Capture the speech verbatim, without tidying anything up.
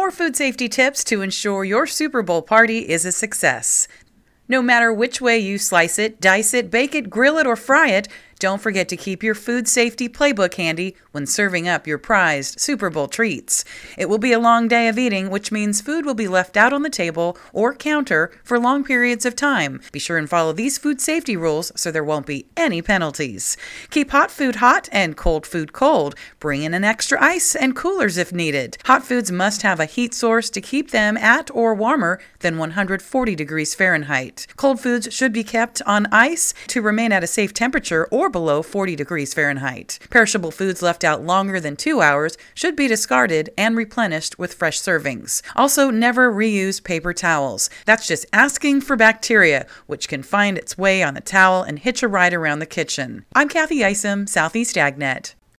more food safety tips to ensure your Super Bowl party is a success. No matter which way you slice it, dice it, bake it, grill it, or fry it, don't forget to keep your food safety playbook handy when serving up your prized Super Bowl treats. It will be a long day of eating, which means food will be left out on the table or counter for long periods of time. Be sure and follow these food safety rules so there won't be any penalties. Keep hot food hot and cold food cold. Bring in an extra ice and coolers if needed. Hot foods must have a heat source to keep them at or warmer than one hundred forty degrees Fahrenheit. Cold foods should be kept on ice to remain at a safe temperature or below forty degrees Fahrenheit. Perishable foods left out longer than two hours should be discarded and replenished with fresh servings. Also, never reuse paper towels. That's just asking for bacteria, which can find its way on the towel and hitch a ride around the kitchen. I'm Kathy Isom, Southeast AgNet.